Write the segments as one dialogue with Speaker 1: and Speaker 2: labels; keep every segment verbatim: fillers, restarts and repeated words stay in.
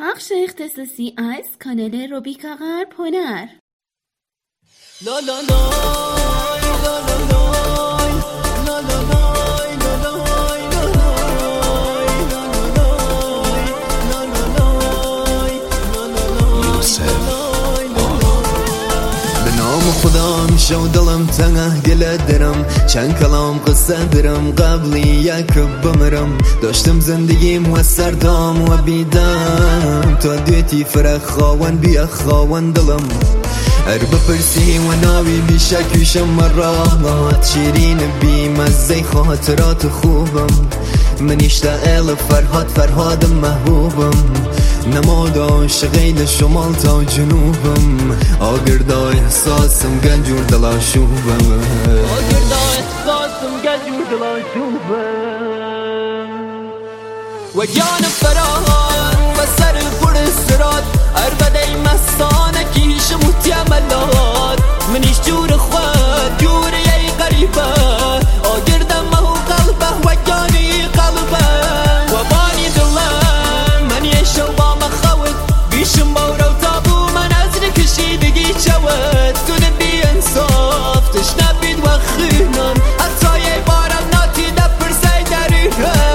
Speaker 1: پخش اختصاصی از کانال روبیکا غرب هنر.
Speaker 2: لا لا لا لا لا لا لا لا خدا میشه و دلم تنگه گله درم، چند کلام قصه درم قبلی یک بمرم. داشتم زندگیم و سردام و بیدم، تا دیتی فرق خواون بیا خواون دلم. هر بپرسی و ناوی بیشکیشم مرات، شیرین بی مزه خاطرات خوبم. منیشته ال فرهاد فرهاد محبوبم، نماد عاشقی شمال تا جنوبم. آگردای احساسم گنجور دلا شوبم، آگردای احساسم گنجور دلا شوبم. و جان فرهاد و سر پر سرات، اربدای مستانه کیش متیاملات. منیش جور خود جور یی غریبه، آگردم مهو قلبه و جانی قلبه. و بانی دلم من یه شوام خوت، بیشم باورو تابو من از نکشیدگی چوت. تو نبی انصاف تشنبید و خینم، حتی یه بارم ناتی دپرسی دریهم.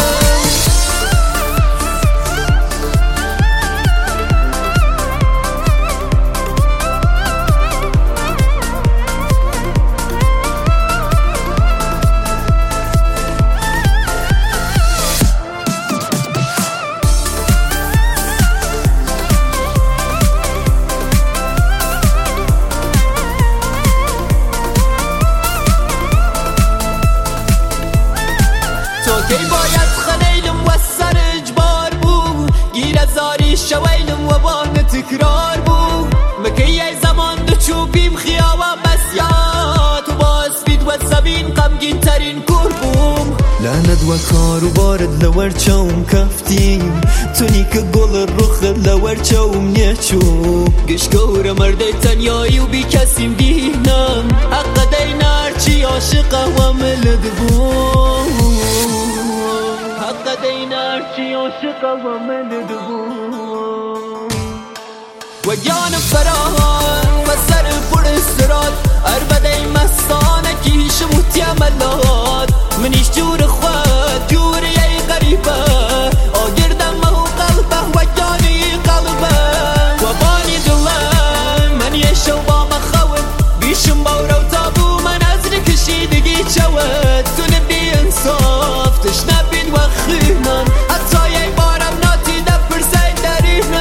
Speaker 2: کی باید خلیلم و سر اجبار بود، گیر ازاری شویلم و بان تکرار بود. مکی ای زمان دو چوبیم خیاوه بسیات، و با اسبید و زبین قمگین ترین کور بوم. لعنت و کار و بارد لور چوم کفتیم، تونی که گل رخ لور چوم نیچو. گشگور مرده تنیایی و بی کسیم دینم، حق دینار چی عاشقه و ملد بوم. حق دینار چی عاشقه و ملد بوم. و جان فرهاد و سر پر سرات، اربدای مستانه کیش متیاملات. منیش جور خود جور یی غریبه، آگردم مهو قلبه و جانی قلبه. و بانی دلم من یه شوام خوت، بیشم باورو تابو من از نکشیدگی چوت. تو نبی انصاف تشنبید و خینم، حتی یه بارم ناتی دپرسی دریهم.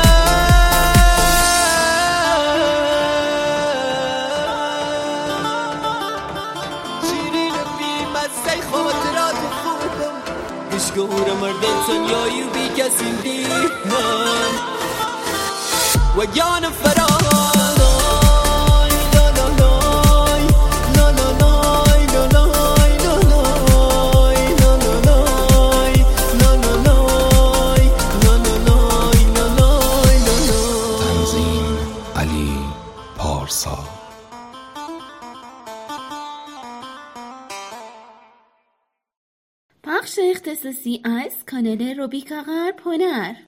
Speaker 2: شیرین بی مزه خاطرات خوبم، گشگور مرده تنیایی و بی کسیم دینم. و جان فرهاد پارسا.
Speaker 1: پخش اختصاصی از کانال روبیکا غرب هنر.